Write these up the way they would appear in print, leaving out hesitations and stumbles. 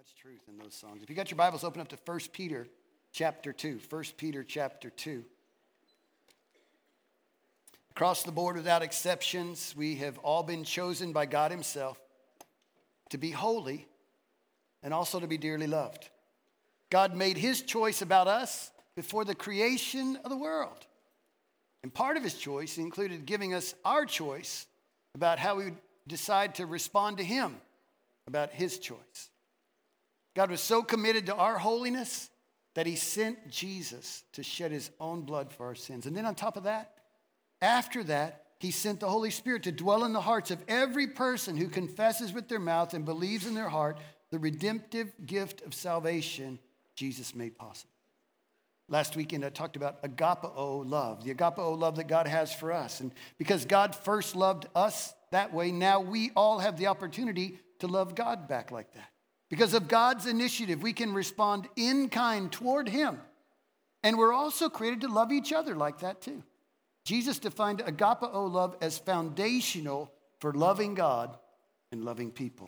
much truth in those songs. If you got your Bibles, open up to 1 Peter chapter 2. 1 Peter chapter 2. Across the board, without exceptions, we have all been chosen by God himself to be holy and also to be dearly loved. God made his choice about us before the creation of the world. And part of his choice included giving us our choice about how we would decide to respond to him about his choice. God was so committed to our holiness that he sent Jesus to shed his own blood for our sins. And then on top of that, after that, he sent the Holy Spirit to dwell in the hearts of every person who confesses with their mouth and believes in their heart the redemptive gift of salvation Jesus made possible. Last weekend, I talked about agapao love, the agapao love that God has for us. And because God first loved us that way, now we all have the opportunity to love God back like that. Because of God's initiative, we can respond in kind toward him. And we're also created to love each other like that too. Jesus defined agapao love as foundational for loving God and loving people.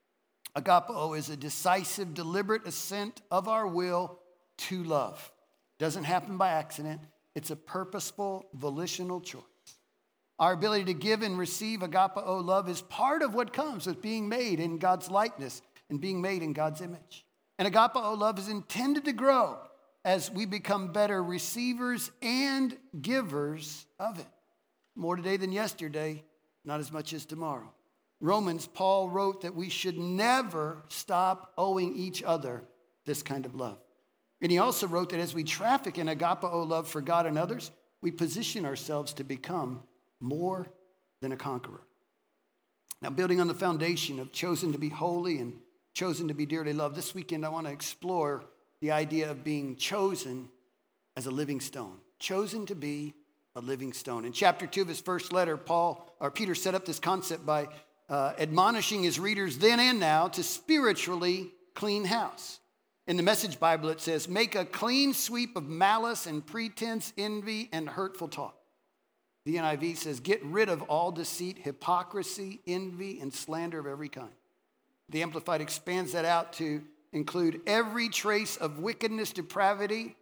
Agapao is a decisive, deliberate assent of our will to love. It doesn't happen by accident. It's a purposeful, volitional choice. Our ability to give and receive agapao love is part of what comes with being made in God's likeness and being made in God's image. And agapao love is intended to grow as we become better receivers and givers of it. More today than yesterday, not as much as tomorrow. Romans, Paul wrote that we should never stop owing each other this kind of love. And he also wrote that as we traffic in agapao love for God and others, we position ourselves to become more than a conqueror. Now, building on the foundation of chosen to be holy and chosen to be dearly loved, this weekend I want to explore the idea of being chosen as a living stone. Chosen to be a living stone. In chapter 2 of his first letter, Peter set up this concept by admonishing his readers then and now to spiritually clean house. In the Message Bible, it says, make a clean sweep of malice and pretense, envy, and hurtful talk. The NIV says, get rid of all deceit, hypocrisy, envy, and slander of every kind. The Amplified expands that out to include every trace of wickedness, depravity,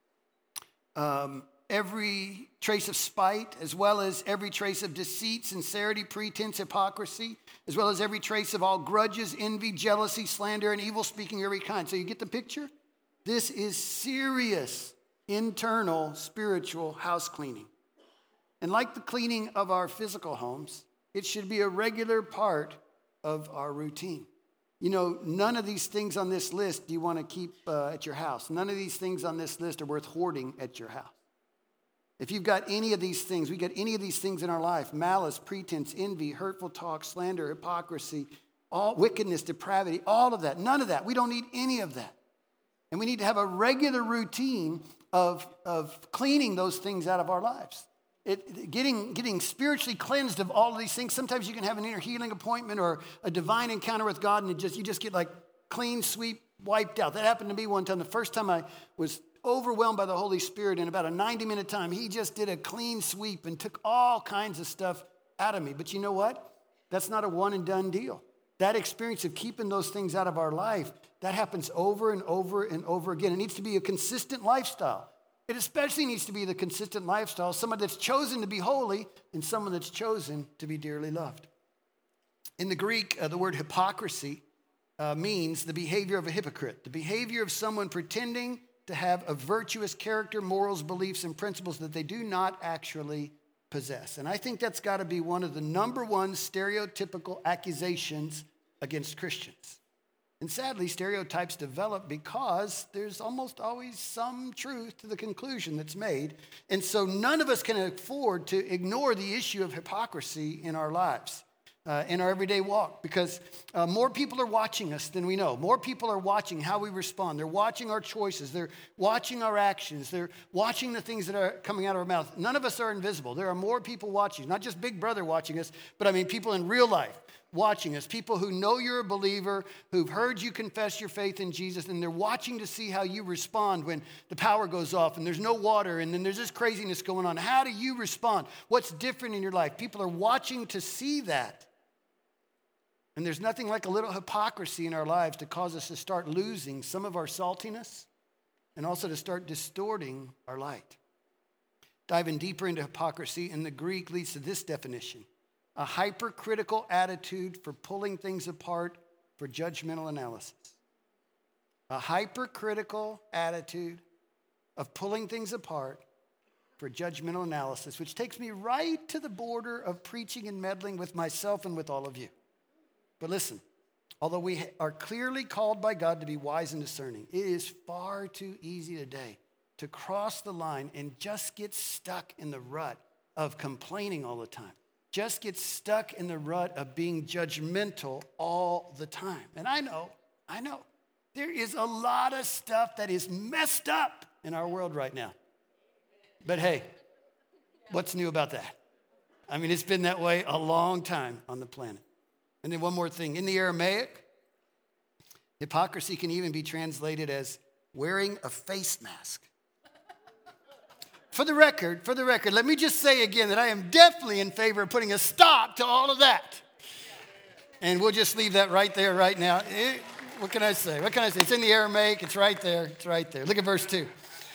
every trace of spite, as well as every trace of deceit, sincerity, pretense, hypocrisy, as well as every trace of all grudges, envy, jealousy, slander, and evil speaking of every kind. So you get the picture? This is serious internal spiritual house cleaning. And like the cleaning of our physical homes, it should be a regular part of our routine. You know, none of these things on this list do you want to keep at your house. None of these things on this list are worth hoarding at your house. If you've got any of these things, we got any of these things in our life, malice, pretense, envy, hurtful talk, slander, hypocrisy, all wickedness, depravity, all of that, none of that. We don't need any of that. And we need to have a regular routine of cleaning those things out of our lives. Getting spiritually cleansed of all of these things. Sometimes you can have an inner healing appointment or a divine encounter with God, and you just get like clean sweep wiped out. That happened to me one time. The first time I was overwhelmed by the Holy Spirit, in about a 90-minute time, he just did a clean sweep and took all kinds of stuff out of me. But you know what? That's not a one and done deal. That experience of keeping those things out of our life, that happens over and over and over again. It needs to be a consistent lifestyle. It especially needs to be the consistent lifestyle, someone that's chosen to be holy and someone that's chosen to be dearly loved. In the Greek, the word hypocrisy means the behavior of a hypocrite, the behavior of someone pretending to have a virtuous character, morals, beliefs, and principles that they do not actually possess. And I think that's got to be one of the number one stereotypical accusations against Christians. And sadly, stereotypes develop because there's almost always some truth to the conclusion that's made. And so none of us can afford to ignore the issue of hypocrisy in our lives, in our everyday walk, because more people are watching us than we know. More people are watching how we respond. They're watching our choices. They're watching our actions. They're watching the things that are coming out of our mouth. None of us are invisible. There are more people watching, not just Big Brother watching us, but I mean people in real life watching us, people who know you're a believer, who've heard you confess your faith in Jesus, and they're watching to see how you respond when the power goes off and there's no water and then there's this craziness going on. How do you respond? What's different in your life? People are watching to see that. And there's nothing like a little hypocrisy in our lives to cause us to start losing some of our saltiness and also to start distorting our light. Diving deeper into hypocrisy in the Greek leads to this definition: a hypercritical attitude for pulling things apart for judgmental analysis. A hypercritical attitude of pulling things apart for judgmental analysis, which takes me right to the border of preaching and meddling with myself and with all of you. But listen, although we are clearly called by God to be wise and discerning, it is far too easy today to cross the line and just get stuck in the rut of complaining all the time. Just get stuck in the rut of being judgmental all the time. And I know, there is a lot of stuff that is messed up in our world right now. But hey, what's new about that? I mean, it's been that way a long time on the planet. And then one more thing. In the Aramaic, hypocrisy can even be translated as wearing a face mask. For the record, let me just say again that I am definitely in favor of putting a stop to all of that. And we'll just leave that right there right now. What can I say? It's in the Aramaic. It's right there. Look at verse 2.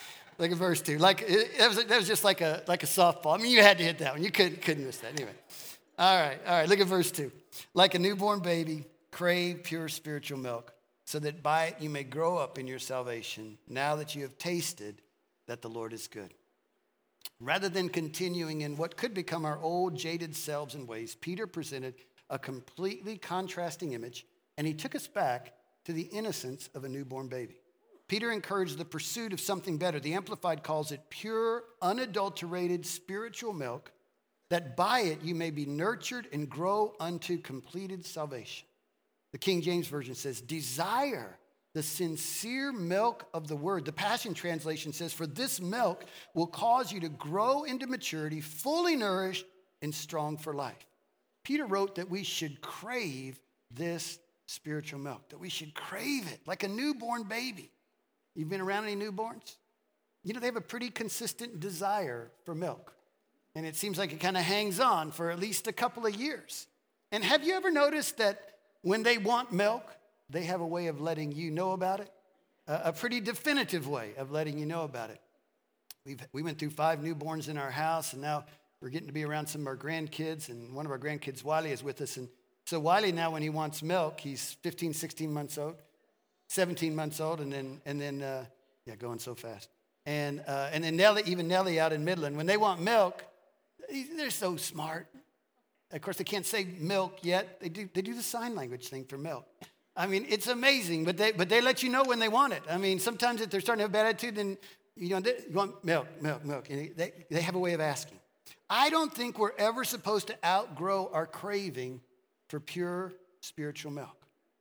Like that was just like a softball. I mean, you had to hit that one. You couldn't miss that. Anyway. All right. Look at verse 2. Like a newborn baby, crave pure spiritual milk, so that by it you may grow up in your salvation, now that you have tasted that the Lord is good. Rather than continuing in what could become our old jaded selves and ways, Peter presented a completely contrasting image, and he took us back to the innocence of a newborn baby. Peter encouraged the pursuit of something better. The Amplified calls it pure, unadulterated spiritual milk, that by it you may be nurtured and grow unto completed salvation. The King James Version says, desire the sincere milk of the word. The Passion Translation says, for this milk will cause you to grow into maturity, fully nourished and strong for life. Peter wrote that we should crave this spiritual milk, that we should crave it like a newborn baby. You've been around any newborns? You know, they have a pretty consistent desire for milk. And it seems like it kind of hangs on for at least a couple of years. And have you ever noticed that when they want milk, they have a way of letting you know about it? A pretty definitive way of letting you know about it. We went through 5 newborns in our house, and now we're getting to be around some of our grandkids. And one of our grandkids, Wiley, is with us. And so Wiley now, when he wants milk, he's 15, 16 months old, 17 months old, and then going so fast. And then Nellie out in Midland, when they want milk, they're so smart. Of course, they can't say milk yet. They do the sign language thing for milk. I mean, it's amazing, but they let you know when they want it. I mean, sometimes if they're starting to have a bad attitude, then you want milk. And they have a way of asking. I don't think we're ever supposed to outgrow our craving for pure spiritual milk.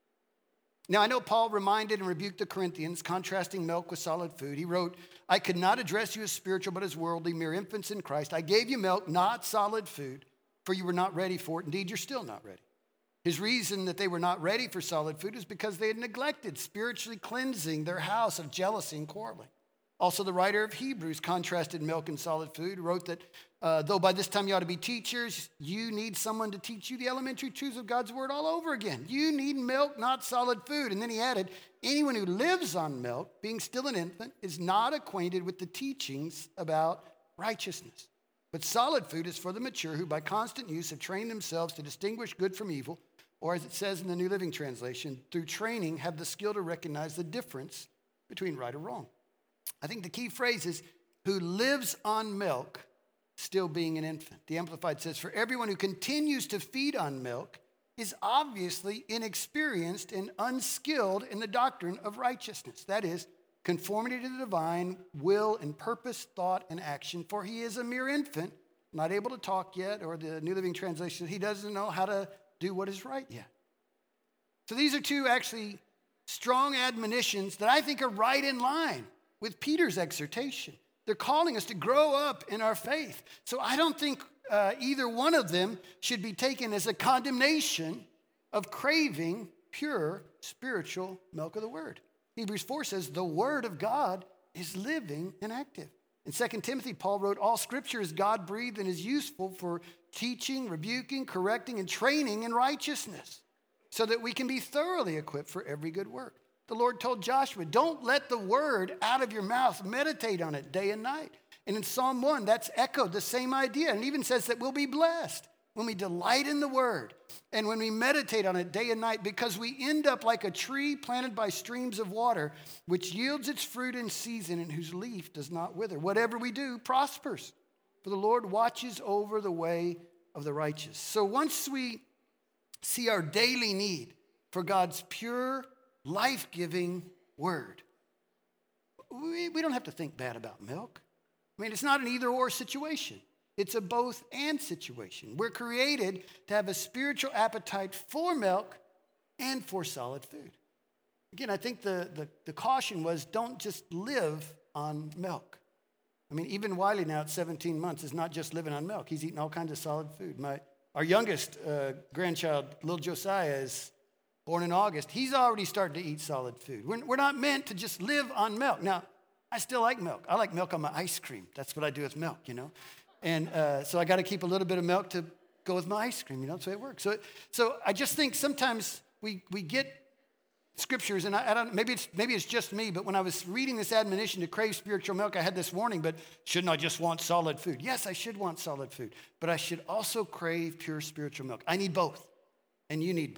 Now, I know Paul reminded and rebuked the Corinthians, contrasting milk with solid food. He wrote, I could not address you as spiritual, but as worldly, mere infants in Christ. I gave you milk, not solid food, for you were not ready for it. Indeed, you're still not ready. His reason that they were not ready for solid food is because they had neglected spiritually cleansing their house of jealousy and quarreling. Also, the writer of Hebrews contrasted milk and solid food, wrote that though by this time you ought to be teachers, you need someone to teach you the elementary truths of God's word all over again. You need milk, not solid food. And then he added, anyone who lives on milk, being still an infant, is not acquainted with the teachings about righteousness. But solid food is for the mature who by constant use have trained themselves to distinguish good from evil, or as it says in the New Living Translation, through training have the skill to recognize the difference between right or wrong. I think the key phrase is, who lives on milk, still being an infant. The Amplified says, for everyone who continues to feed on milk is obviously inexperienced and unskilled in the doctrine of righteousness. That is, conformity to the divine will and purpose, thought, and action. For he is a mere infant, not able to talk yet, or the New Living Translation, he doesn't know how to do what is right yet. So these are 2 actually strong admonitions that I think are right in line with Peter's exhortation. They're calling us to grow up in our faith. So I don't think either one of them should be taken as a condemnation of craving pure spiritual milk of the word. Hebrews 4 says the word of God is living and active. In 2 Timothy, Paul wrote, all scripture is God-breathed and is useful for teaching, rebuking, correcting, and training in righteousness. so that we can be thoroughly equipped for every good work. The Lord told Joshua, don't let the word out of your mouth. Meditate on it day and night. And in Psalm 1, that's echoed the same idea. And it even says that we'll be blessed when we delight in the word and when we meditate on it day and night, because we end up like a tree planted by streams of water, which yields its fruit in season and whose leaf does not wither. Whatever we do prospers, for the Lord watches over the way of the righteous. So once we see our daily need for God's pure, life-giving word, we don't have to think bad about milk. I mean, it's not an either-or situation. It's a both-and situation. We're created to have a spiritual appetite for milk and for solid food. Again, I think the caution was don't just live on milk. I mean, even Wiley now at 17 months is not just living on milk. He's eating all kinds of solid food. Our youngest grandchild, little Josiah, is born in August. He's already starting to eat solid food. We're not meant to just live on milk. Now, I still like milk. I like milk on my ice cream. That's what I do with milk, you know. And so I got to keep a little bit of milk to go with my ice cream, you know. That's the way it works. So I just think sometimes we get scriptures, and I don't. Maybe it's just me, but when I was reading this admonition to crave spiritual milk, I had this warning. But shouldn't I just want solid food? Yes, I should want solid food, but I should also crave pure spiritual milk. I need both, and you need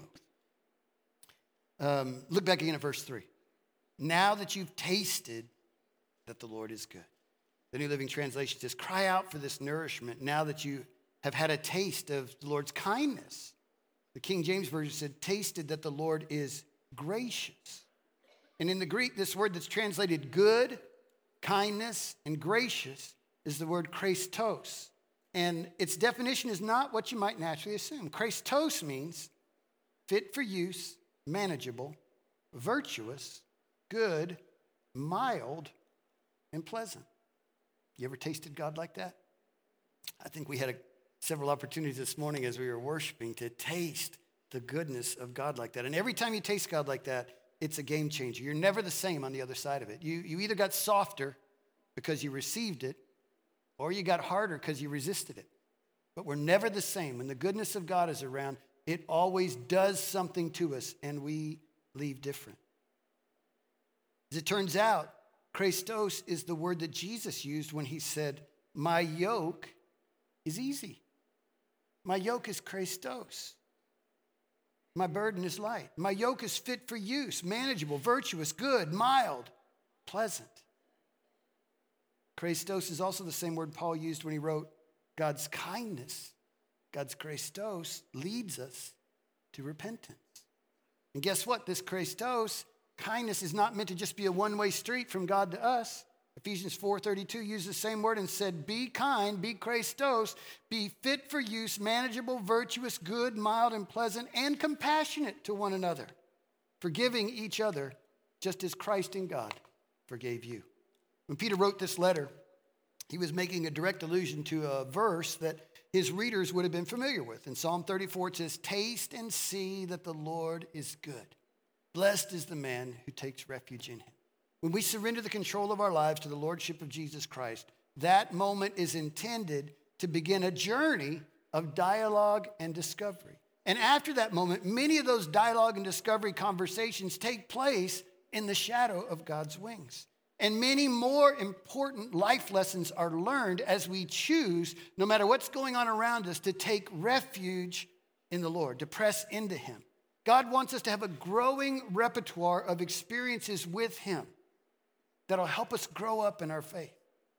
both. Look back again at verse 3. Now that you've tasted that the Lord is good. The New Living Translation says, cry out for this nourishment now that you have had a taste of the Lord's kindness. The King James Version said, tasted that the Lord is gracious. And in the Greek, this word that's translated good, kindness, and gracious is the word Christos. And its definition is not what you might naturally assume. Christos means fit for use, manageable, virtuous, good, mild, and pleasant. You ever tasted God like that? I think we had several opportunities this morning as we were worshiping to taste the goodness of God like that. And every time you taste God like that, it's a game changer. You're never the same on the other side of it. You either got softer because you received it, or you got harder because you resisted it. But we're never the same. When the goodness of God is around, it always does something to us, and we leave different. As it turns out, Christos is the word that Jesus used when he said, my yoke is easy. My yoke is Christos. My burden is light. My yoke is fit for use, manageable, virtuous, good, mild, pleasant. Christos is also the same word Paul used when he wrote, God's kindness, God's Christos, leads us to repentance. And guess what? This Christos, kindness, is not meant to just be a one-way street from God to us. Ephesians 4:32 used the same word and said, be kind, be Christos, be fit for use, manageable, virtuous, good, mild, and pleasant, and compassionate to one another, forgiving each other, just as Christ in God forgave you. When Peter wrote this letter, he was making a direct allusion to a verse that his readers would have been familiar with. In Psalm 34, it says, taste and see that the Lord is good. Blessed is the man who takes refuge in him. When we surrender the control of our lives to the lordship of Jesus Christ, that moment is intended to begin a journey of dialogue and discovery. And after that moment, many of those dialogue and discovery conversations take place in the shadow of God's wings. And many more important life lessons are learned as we choose, no matter what's going on around us, to take refuge in the Lord, to press into him. God wants us to have a growing repertoire of experiences with him that'll help us grow up in our faith.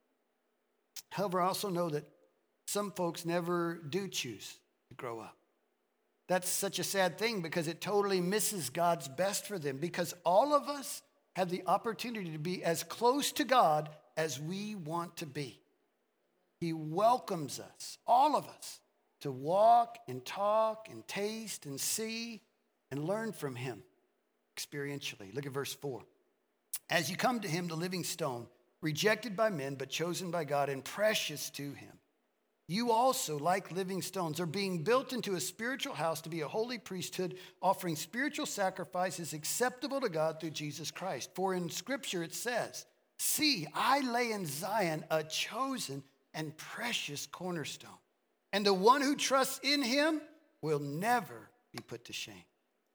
However, I also know that some folks never do choose to grow up. That's such a sad thing because it totally misses God's best for them, because all of us have the opportunity to be as close to God as we want to be. He welcomes us, all of us, to walk and talk and taste and see and learn from him experientially. Look at verse 4. As you come to him, the living stone, rejected by men, but chosen by God and precious to him, you also, like living stones, are being built into a spiritual house to be a holy priesthood, offering spiritual sacrifices acceptable to God through Jesus Christ. For in Scripture it says, see, I lay in Zion a chosen and precious cornerstone, and the one who trusts in him will never be put to shame.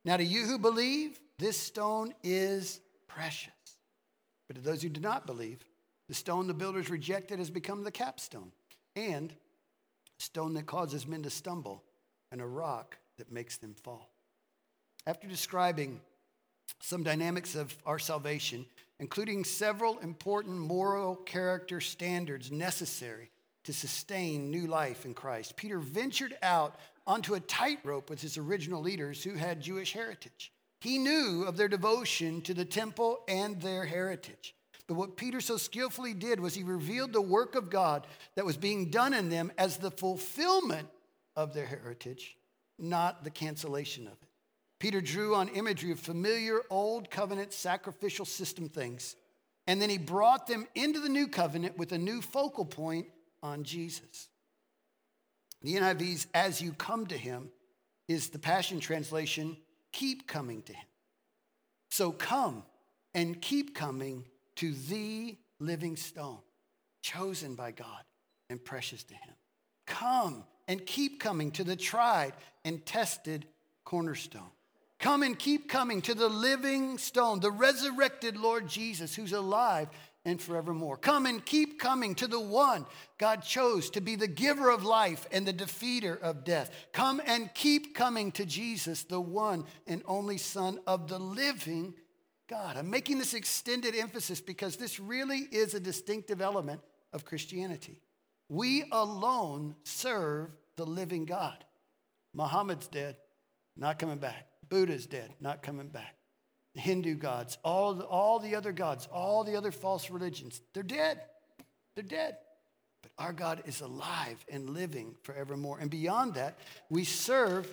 Now to you who believe, this stone is precious. But to those who do not believe, the stone the builders rejected has become the capstone, and a stone that causes men to stumble, and a rock that makes them fall. After describing some dynamics of our salvation, including several important moral character standards necessary to sustain new life in Christ, Peter ventured out onto a tightrope with his original leaders who had Jewish heritage. He knew of their devotion to the temple and their heritage. But what Peter so skillfully did was he revealed the work of God that was being done in them as the fulfillment of their heritage, not the cancellation of it. Peter drew on imagery of familiar old covenant sacrificial system things, and then he brought them into the new covenant with a new focal point on Jesus. The NIV's "as you come to him" is the Passion Translation, "keep coming to him." So come and keep coming to the living stone, chosen by God and precious to him. Come and keep coming to the tried and tested cornerstone. Come and keep coming to the living stone, the resurrected Lord Jesus, who's alive and forevermore. Come and keep coming to the one God chose to be the giver of life and the defeater of death. Come and keep coming to Jesus, the one and only Son of the living God. I'm making this extended emphasis because this really is a distinctive element of Christianity. We alone serve the living God. Muhammad's dead, not coming back. Buddha's dead, not coming back. The Hindu gods, all the other gods, all the other false religions, they're dead. They're dead. But our God is alive and living forevermore. And beyond that, we serve,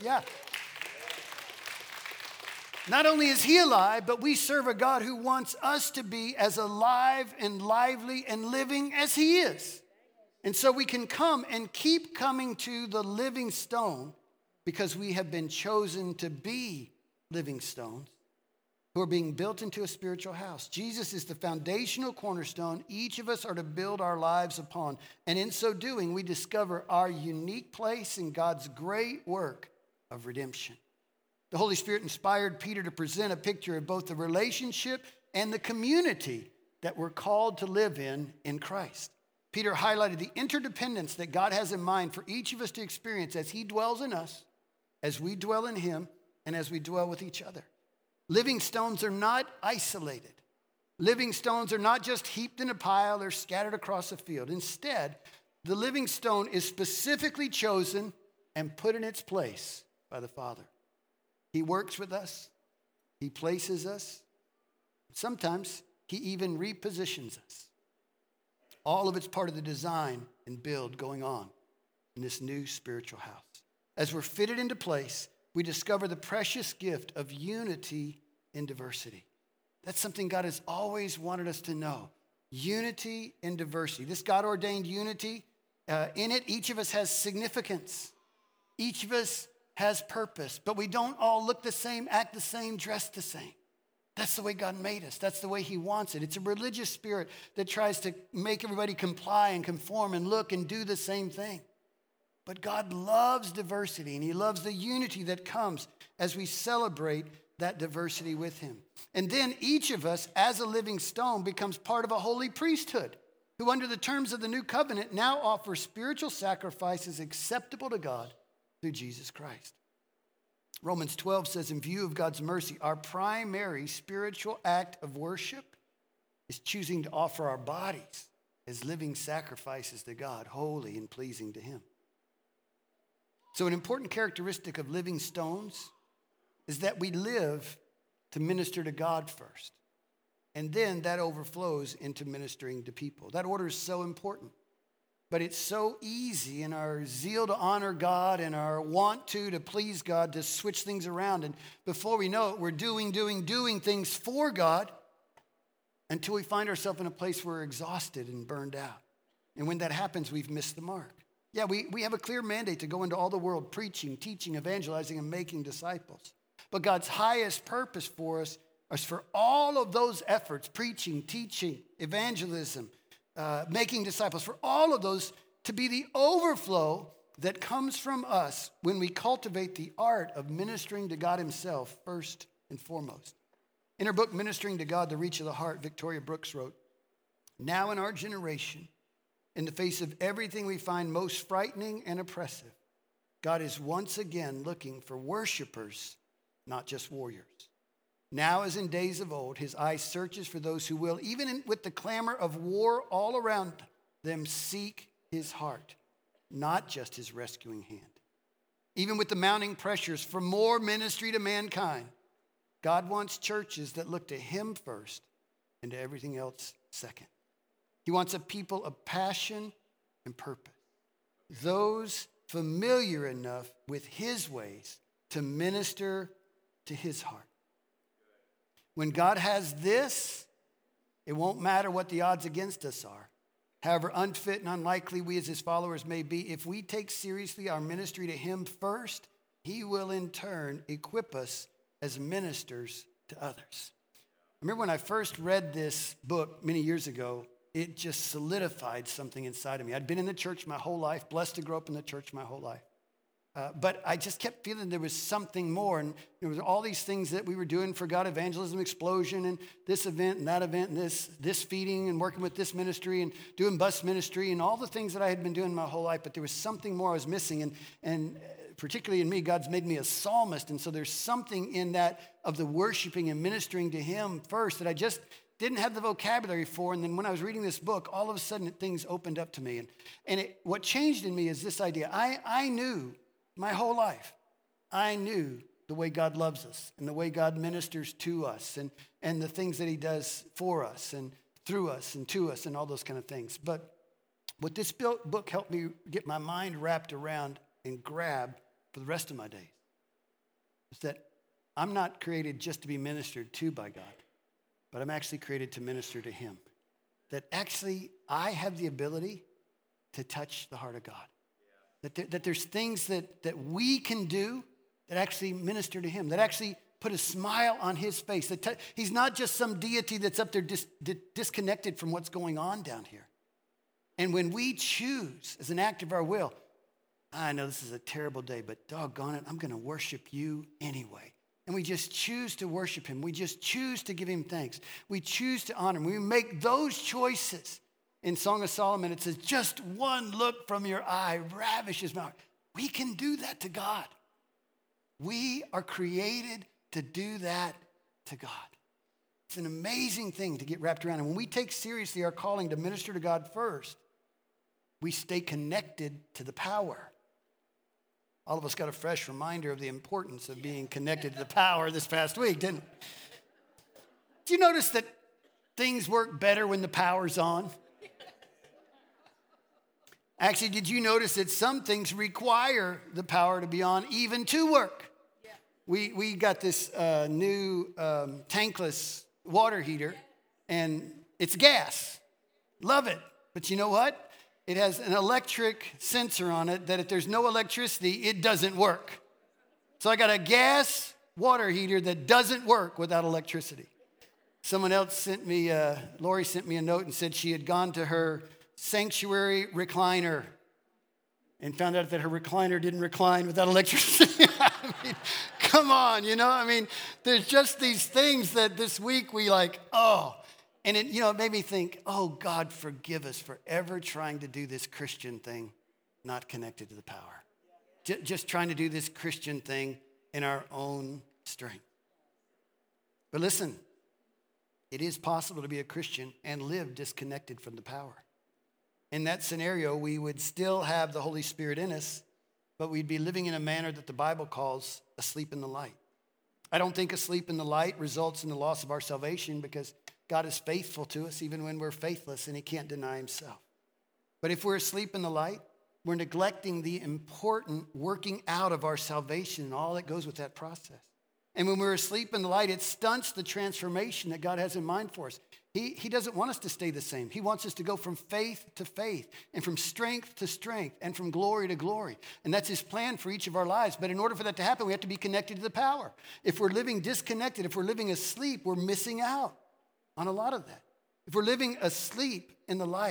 not only is he alive, but we serve a God who wants us to be as alive and lively and living as he is. And so we can come and keep coming to the living stone because we have been chosen to be living stones who are being built into a spiritual house. Jesus is the foundational cornerstone each of us are to build our lives upon. And in so doing, we discover our unique place in God's great work of redemption. The Holy Spirit inspired Peter to present a picture of both the relationship and the community that we're called to live in Christ. Peter highlighted the interdependence that God has in mind for each of us to experience as he dwells in us, as we dwell in him, and as we dwell with each other. Living stones are not isolated. Living stones are not just heaped in a pile or scattered across a field. Instead, the living stone is specifically chosen and put in its place by the Father. He works with us. He places us. Sometimes he even repositions us. All of it's part of the design and build going on in this new spiritual house. As we're fitted into place, we discover the precious gift of unity in diversity. That's something God has always wanted us to know. Unity in diversity. This God-ordained unity, in it, each of us has significance. Each of us has purpose, but we don't all look the same, act the same, dress the same. That's the way God made us. That's the way he wants it. It's a religious spirit that tries to make everybody comply and conform and look and do the same thing. But God loves diversity, and he loves the unity that comes as we celebrate that diversity with him. And then each of us, as a living stone, becomes part of a holy priesthood who, under the terms of the new covenant, now offers spiritual sacrifices acceptable to God through Jesus Christ. Romans 12 says, in view of God's mercy, our primary spiritual act of worship is choosing to offer our bodies as living sacrifices to God, holy and pleasing to him. So an important characteristic of living stones is that we live to minister to God first. And then that overflows into ministering to people. That order is so important. But it's so easy in our zeal to honor God and our want to please God to switch things around. And before we know it, we're doing things for God until we find ourselves in a place where we're exhausted and burned out. And when that happens, we've missed the mark. Yeah, we have a clear mandate to go into all the world preaching, teaching, evangelizing, and making disciples. But God's highest purpose for us is for all of those efforts, preaching, teaching, evangelism, making disciples, for all of those to be the overflow that comes from us when we cultivate the art of ministering to God himself first and foremost. In her book, Ministering to God, The Reach of the Heart, Victoria Brooks wrote, "Now in our generation, in the face of everything we find most frightening and oppressive, God is once again looking for worshipers, not just warriors. Now, as in days of old, his eye searches for those who will, even with the clamor of war all around them, seek his heart, not just his rescuing hand. Even with the mounting pressures for more ministry to mankind, God wants churches that look to him first and to everything else second. He wants a people of passion and purpose, those familiar enough with his ways to minister to his heart. When God has this, it won't matter what the odds against us are. However unfit and unlikely we as his followers may be, if we take seriously our ministry to him first, he will in turn equip us as ministers to others." I remember when I first read this book many years ago, it just solidified something inside of me. I'd been in the church my whole life, blessed to grow up in the church my whole life. But I just kept feeling there was something more. And there was all these things that we were doing for God, Evangelism Explosion, and this event and that event, and this feeding, and working with this ministry, and doing bus ministry, and all the things that I had been doing my whole life. But there was something more I was missing. And particularly in me, God's made me a psalmist. And so there's something in that of the worshiping and ministering to him first that I just didn't have the vocabulary for. And then when I was reading this book, all of a sudden things opened up to me. And what changed in me is this idea. I knew my whole life, I knew the way God loves us and the way God ministers to us and the things that he does for us and through us and to us and all those kind of things. But what this book helped me get my mind wrapped around and grab for the rest of my days is that I'm not created just to be ministered to by God, but I'm actually created to minister to him. That actually I have the ability to touch the heart of God. That there's things that we can do that actually minister to him, that actually put a smile on his face. He's not just some deity that's up there disconnected from what's going on down here. And when we choose, as an act of our will, I know this is a terrible day, but doggone it, I'm going to worship you anyway. And we just choose to worship him. We just choose to give him thanks. We choose to honor him. We make those choices. In Song of Solomon, it says, just one look from your eye ravishes my heart. We can do that to God. We are created to do that to God. It's an amazing thing to get wrapped around. And when we take seriously our calling to minister to God first, we stay connected to the power. All of us got a fresh reminder of the importance of being connected to the power this past week, didn't we? Do you notice that things work better when the power's on? Actually, did you notice that some things require the power to be on even to work? Yeah. We got this new tankless water heater, and it's gas. Love it. But you know what? It has an electric sensor on it that if there's no electricity, it doesn't work. So I got a gas water heater that doesn't work without electricity. Someone else sent me, Lori sent me a note and said she had gone to her sanctuary recliner and found out that her recliner didn't recline without electricity. I mean, come on, there's just these things that this week we and it made me think, oh, God, forgive us for ever trying to do this Christian thing not connected to the power. Just trying to do this Christian thing in our own strength. But listen, it is possible to be a Christian and live disconnected from the power. In that scenario, we would still have the Holy Spirit in us, but we'd be living in a manner that the Bible calls asleep in the light. I don't think asleep in the light results in the loss of our salvation because God is faithful to us even when we're faithless and he can't deny himself. But if we're asleep in the light, we're neglecting the important working out of our salvation and all that goes with that process. And when we're asleep in the light, it stunts the transformation that God has in mind for us. He doesn't want us to stay the same. He wants us to go from faith to faith and from strength to strength and from glory to glory. And that's his plan for each of our lives. But in order for that to happen, we have to be connected to the power. If we're living disconnected, if we're living asleep, we're missing out on a lot of that. If we're living asleep in the light,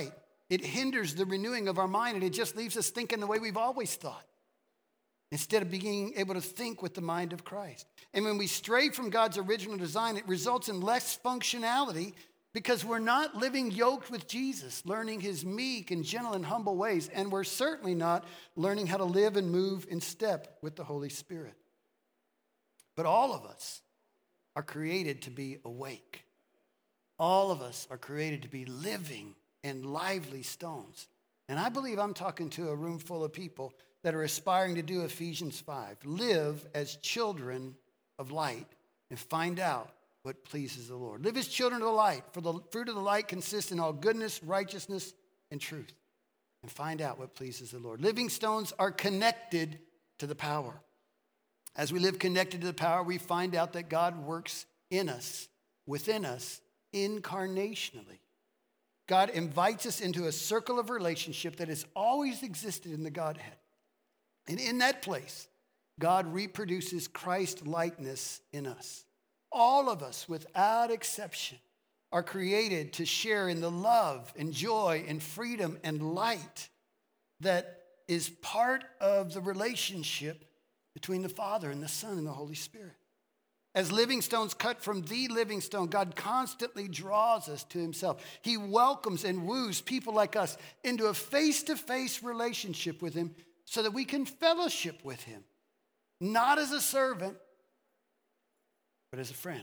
it hinders the renewing of our mind, and it just leaves us thinking the way we've always thought, instead of being able to think with the mind of Christ. And when we stray from God's original design, it results in less functionality because we're not living yoked with Jesus, learning his meek and gentle and humble ways, and we're certainly not learning how to live and move in step with the Holy Spirit. But all of us are created to be awake. All of us are created to be living and lively stones. And I believe I'm talking to a room full of people that are aspiring to do Ephesians 5. Live as children of light and find out what pleases the Lord. Live as children of the light, for the fruit of the light consists in all goodness, righteousness, and truth. And find out what pleases the Lord. Living stones are connected to the power. As we live connected to the power, we find out that God works in us, within us, incarnationally. God invites us into a circle of relationship that has always existed in the Godhead. And in that place, God reproduces Christ-likeness in us. All of us, without exception, are created to share in the love and joy and freedom and light that is part of the relationship between the Father and the Son and the Holy Spirit. As living stones cut from the living stone, God constantly draws us to himself. He welcomes and woos people like us into a face-to-face relationship with him so that we can fellowship with him, not as a servant, but as a friend.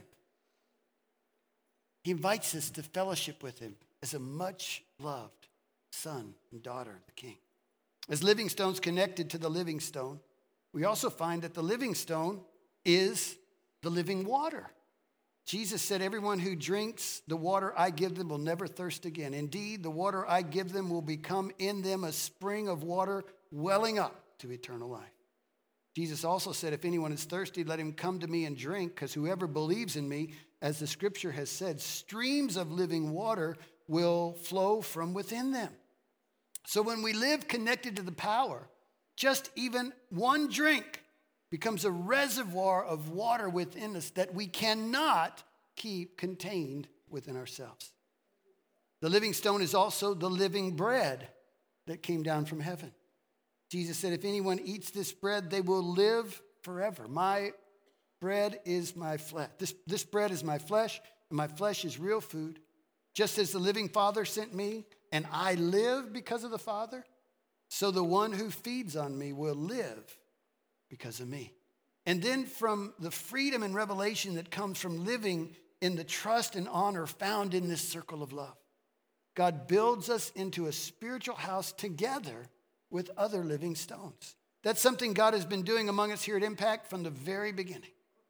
He invites us to fellowship with him as a much-loved son and daughter of the King. As living stones connected to the living stone, we also find that the living stone is the living water. Jesus said, everyone who drinks the water I give them will never thirst again. Indeed, the water I give them will become in them a spring of water welling up to eternal life. Jesus also said, if anyone is thirsty, let him come to me and drink, because whoever believes in me, as the scripture has said, streams of living water will flow from within them. So when we live connected to the power, just even one drink becomes a reservoir of water within us that we cannot keep contained within ourselves. The living stone is also the living bread that came down from heaven. Jesus said, if anyone eats this bread, they will live forever. My bread is my flesh. This bread is my flesh, and my flesh is real food. Just as the living Father sent me, and I live because of the Father, so the one who feeds on me will live because of me. And then from the freedom and revelation that comes from living in the trust and honor found in this circle of love, God builds us into a spiritual house together with other living stones. That's something God has been doing among us here at Impact from the very beginning.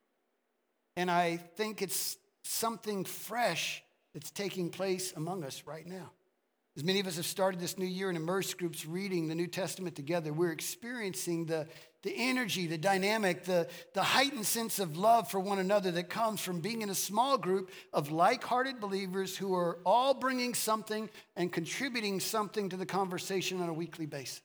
And I think it's something fresh that's taking place among us right now. As many of us have started this new year in immersed groups reading the New Testament together, we're experiencing the energy, the dynamic, the heightened sense of love for one another that comes from being in a small group of like-hearted believers who are all bringing something and contributing something to the conversation on a weekly basis.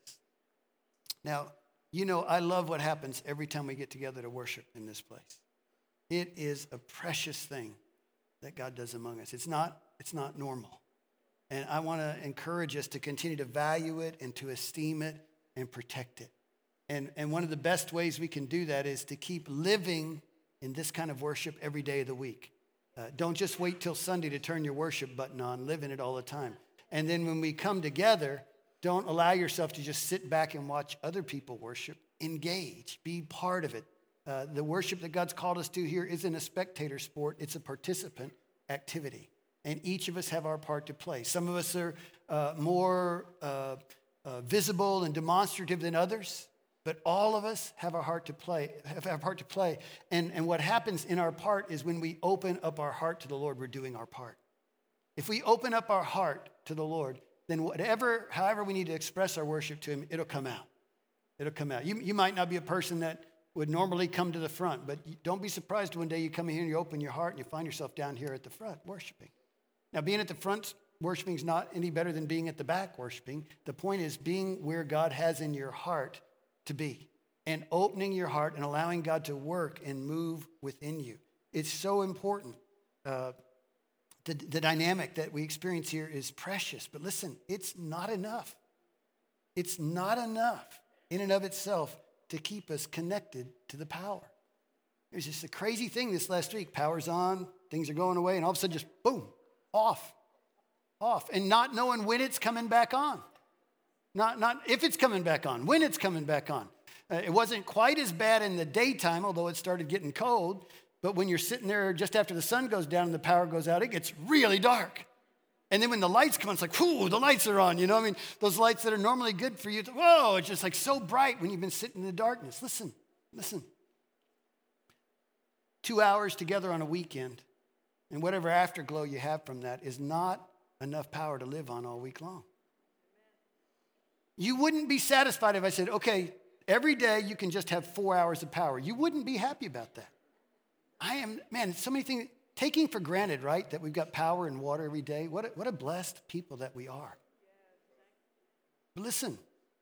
Now, you know, I love what happens every time we get together to worship in this place. It is a precious thing that God does among us. It's not normal. And I want to encourage us to continue to value it and to esteem it and protect it. And one of the best ways we can do that is to keep living in this kind of worship every day of the week. Don't just wait till Sunday to turn your worship button on. Live in it all the time. And then when we come together, don't allow yourself to just sit back and watch other people worship. Engage. Be part of it. The worship that God's called us to here isn't a spectator sport. It's a participant activity. And each of us have our part to play. Some of us are more visible and demonstrative than others. But all of us have our part to play. And what happens in our part is when we open up our heart to the Lord, we're doing our part. If we open up our heart to the Lord, then however we need to express our worship to him, it'll come out. It'll come out. You might not be a person that would normally come to the front, but don't be surprised one day you come in here and you open your heart and you find yourself down here at the front worshiping. Now, being at the front worshiping is not any better than being at the back worshiping. The point is being where God has in your heart to be and opening your heart and allowing God to work and move within you. It's so important The dynamic that we experience here is precious. But listen, it's not enough. It's not enough in and of itself to keep us connected to the power. There's just a crazy thing this last week. Power's on, things are going away, and all of a sudden just boom, off. And not knowing when it's coming back on. Not if it's coming back on, when it's coming back on. It wasn't quite as bad in the daytime, although it started getting cold. But when you're sitting there just after the sun goes down and the power goes out, it gets really dark. And then when the lights come on, it's like, whoo, the lights are on. You know what I mean? Those lights that are normally good for you. Whoa, it's just like so bright when you've been sitting in the darkness. Listen. 2 hours together on a weekend and whatever afterglow you have from that is not enough power to live on all week long. You wouldn't be satisfied if I said, okay, every day you can just have 4 hours of power. You wouldn't be happy about that. So many things, taking for granted, right, that we've got power and water every day. What a blessed people that we are. But listen,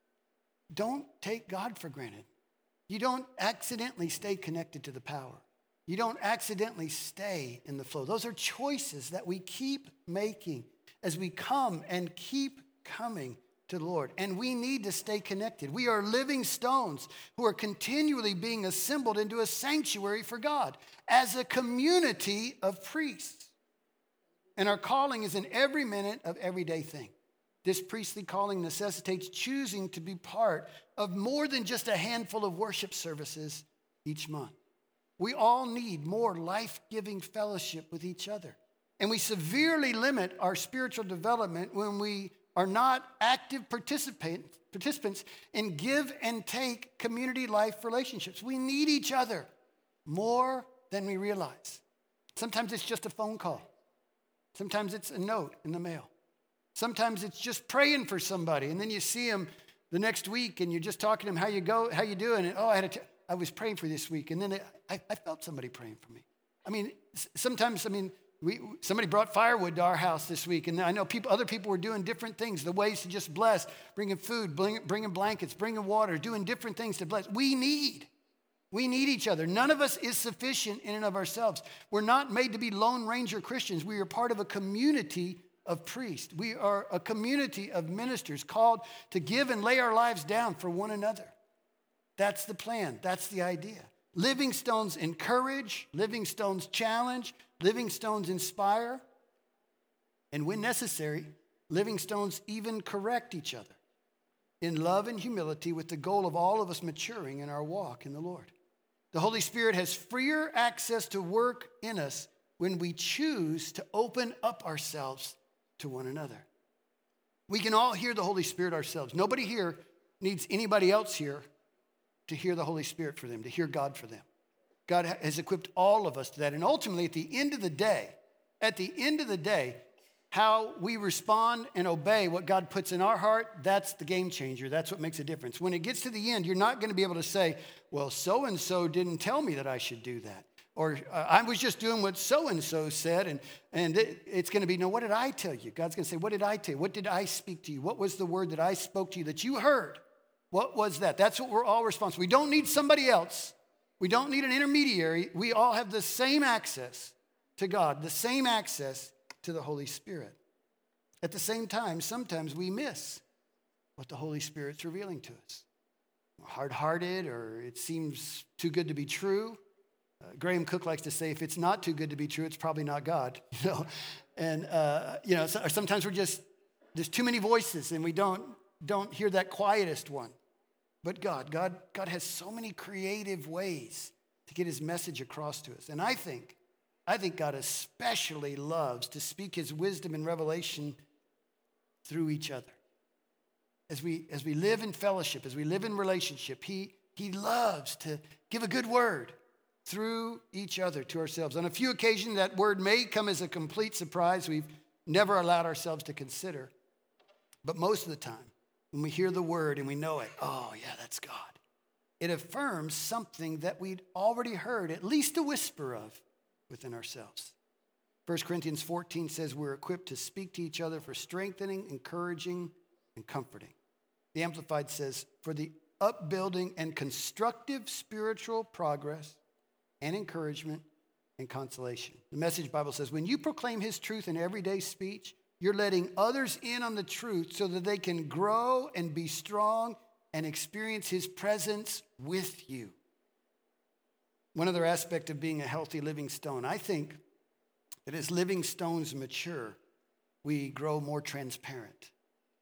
don't take God for granted. You don't accidentally stay connected to the power. You don't accidentally stay in the flow. Those are choices that we keep making as we come and keep coming to the Lord. And we need to stay connected. We are living stones who are continually being assembled into a sanctuary for God as a community of priests. And our calling is in every minute of everyday thing. This priestly calling necessitates choosing to be part of more than just a handful of worship services each month. We all need more life-giving fellowship with each other. And we severely limit our spiritual development when we are not active participants in give and take community life relationships. We need each other more than we realize. Sometimes it's just a phone call. Sometimes it's a note in the mail. Sometimes it's just praying for somebody, and then you see them the next week, and you're just talking to them, how you doing? And, I was praying for you this week, and then I felt somebody praying for me. Sometimes somebody brought firewood to our house this week, and I know other people were doing different things, the ways to just bless, bringing food, bringing blankets, bringing water, doing different things to bless. We need each other. None of us is sufficient in and of ourselves. We're not made to be Lone Ranger Christians. We are part of a community of priests. We are a community of ministers called to give and lay our lives down for one another. That's the plan. That's the idea. Living stones encourage, living stones challenge, living stones inspire, and when necessary, living stones even correct each other in love and humility with the goal of all of us maturing in our walk in the Lord. The Holy Spirit has freer access to work in us when we choose to open up ourselves to one another. We can all hear the Holy Spirit ourselves. Nobody here needs anybody else here to hear the Holy Spirit for them, to hear God for them. God has equipped all of us to that. And ultimately, at the end of the day, how we respond and obey what God puts in our heart, that's the game changer. That's what makes a difference. When it gets to the end, you're not going to be able to say, well, so-and-so didn't tell me that I should do that. Or I was just doing what so-and-so said, and it's going to be, no, what did I tell you? God's going to say, what did I tell you? What did I speak to you? What was the word that I spoke to you that you heard? What was that? That's what we're all responsible. We don't need somebody else. We don't need an intermediary. We all have the same access to God, the same access to the Holy Spirit. At the same time, sometimes we miss what the Holy Spirit's revealing to us. We're hard-hearted, or it seems too good to be true. Graham Cook likes to say, if it's not too good to be true, it's probably not God. And sometimes there's too many voices, and we don't hear that quietest one. But God has so many creative ways to get his message across to us. And I think God especially loves to speak his wisdom and revelation through each other. As we live in fellowship, as we live in relationship, he loves to give a good word through each other to ourselves. On a few occasions, that word may come as a complete surprise we've never allowed ourselves to consider. But most of the time, when we hear the word and we know it, oh yeah, that's God. It affirms something that we'd already heard, at least a whisper of, within ourselves. 1 Corinthians 14 says we're equipped to speak to each other for strengthening, encouraging, and comforting. The Amplified says, for the upbuilding and constructive spiritual progress and encouragement and consolation. The Message Bible says, when you proclaim his truth in everyday speech, you're letting others in on the truth so that they can grow and be strong and experience his presence with you. One other aspect of being a healthy living stone, I think that as living stones mature, we grow more transparent.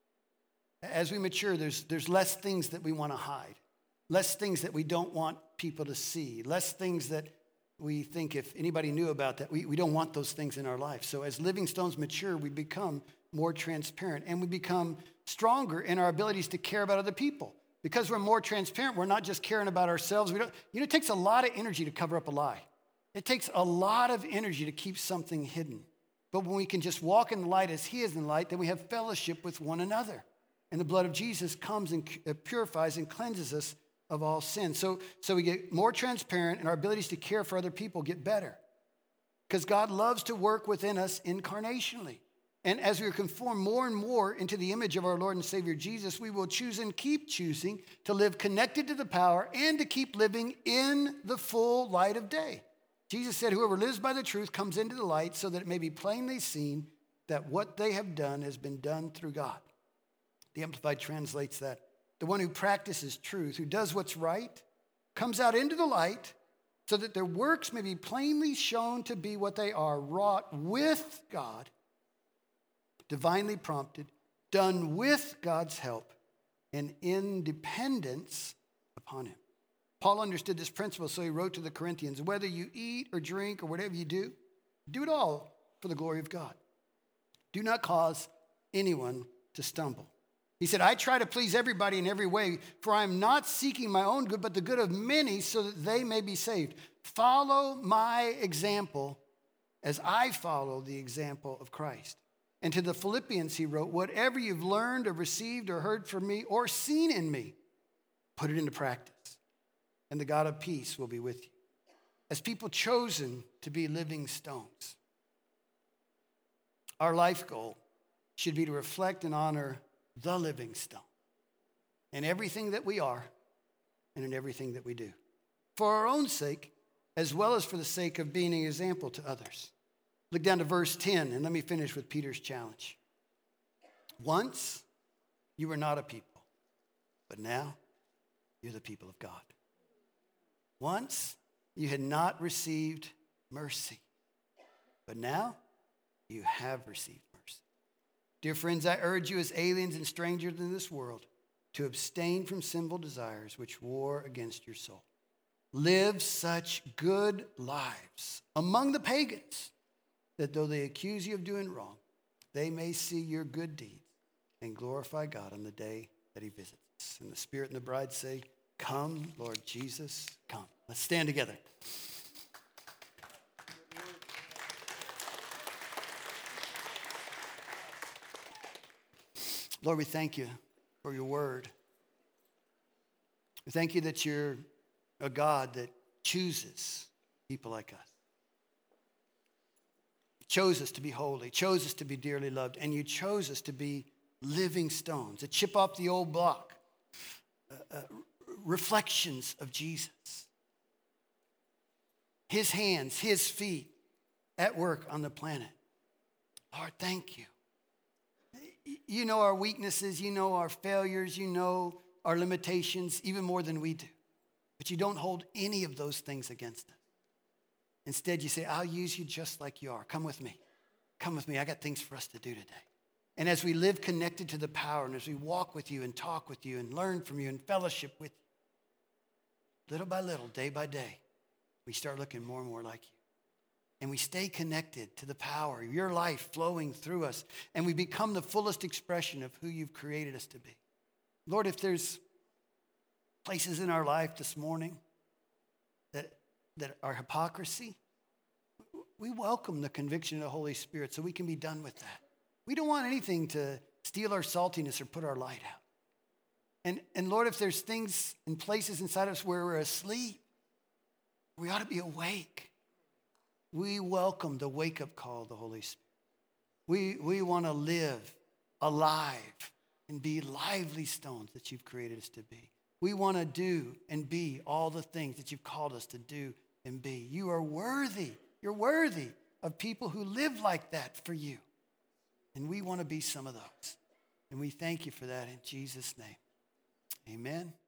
As we mature, there's less things that we want to hide, less things that we don't want people to see, less things that we think if anybody knew about that, we don't want those things in our life. So as living stones mature, we become more transparent and we become stronger in our abilities to care about other people. Because we're more transparent, we're not just caring about ourselves. It takes a lot of energy to cover up a lie. It takes a lot of energy to keep something hidden. But when we can just walk in the light as he is in the light, then we have fellowship with one another. And the blood of Jesus comes and purifies and cleanses us of all sin. So we get more transparent and our abilities to care for other people get better. Because God loves to work within us incarnationally. And as we are conformed more and more into the image of our Lord and Savior Jesus, we will choose and keep choosing to live connected to the power and to keep living in the full light of day. Jesus said, whoever lives by the truth comes into the light so that it may be plainly seen that what they have done has been done through God. The Amplified translates that. The one who practices truth, who does what's right, comes out into the light so that their works may be plainly shown to be what they are, wrought with God, divinely prompted, done with God's help, and in dependence upon him. Paul understood this principle, so he wrote to the Corinthians, whether you eat or drink or whatever you do it all for the glory of God. Do not cause anyone to stumble. He said, I try to please everybody in every way, for I am not seeking my own good, but the good of many so that they may be saved. Follow my example as I follow the example of Christ. And to the Philippians, he wrote, whatever you've learned or received or heard from me or seen in me, put it into practice. And the God of peace will be with you. As people chosen to be living stones, our life goal should be to reflect and honor the living stone in everything that we are and in everything that we do, for our own sake, as well as for the sake of being an example to others. Look down to verse 10, and let me finish with Peter's challenge. Once you were not a people, but now you're the people of God. Once you had not received mercy, but now you have received mercy. Dear friends, I urge you as aliens and strangers in this world to abstain from sinful desires which war against your soul. Live such good lives among the pagans that though they accuse you of doing wrong, they may see your good deeds and glorify God on the day that he visits us. And the Spirit and the bride say, come, Lord Jesus, come. Let's stand together. Lord, we thank you for your word. We thank you that you're a God that chooses people like us. You chose us to be holy, chose us to be dearly loved, and you chose us to be living stones, that chip off the old block, reflections of Jesus. His hands, his feet at work on the planet. Lord, thank you. You know our weaknesses, you know our failures, you know our limitations even more than we do. But you don't hold any of those things against us. Instead, you say, I'll use you just like you are. Come with me. Come with me. I got things for us to do today. And as we live connected to the power, and as we walk with you and talk with you and learn from you and fellowship with you, little by little, day by day, we start looking more and more like you. And we stay connected to the power, your life flowing through us, and we become the fullest expression of who you've created us to be. Lord, if there's places in our life this morning that are hypocrisy, we welcome the conviction of the Holy Spirit so we can be done with that. We don't want anything to steal our saltiness or put our light out. And Lord, if there's things and places inside us where we're asleep, we ought to be awake. We welcome the wake-up call of the Holy Spirit. We want to live alive and be lively stones that you've created us to be. We want to do and be all the things that you've called us to do and be. You are worthy You're worthy of people who live like that for you. And we want to be some of those. And we thank you for that in Jesus' name. Amen.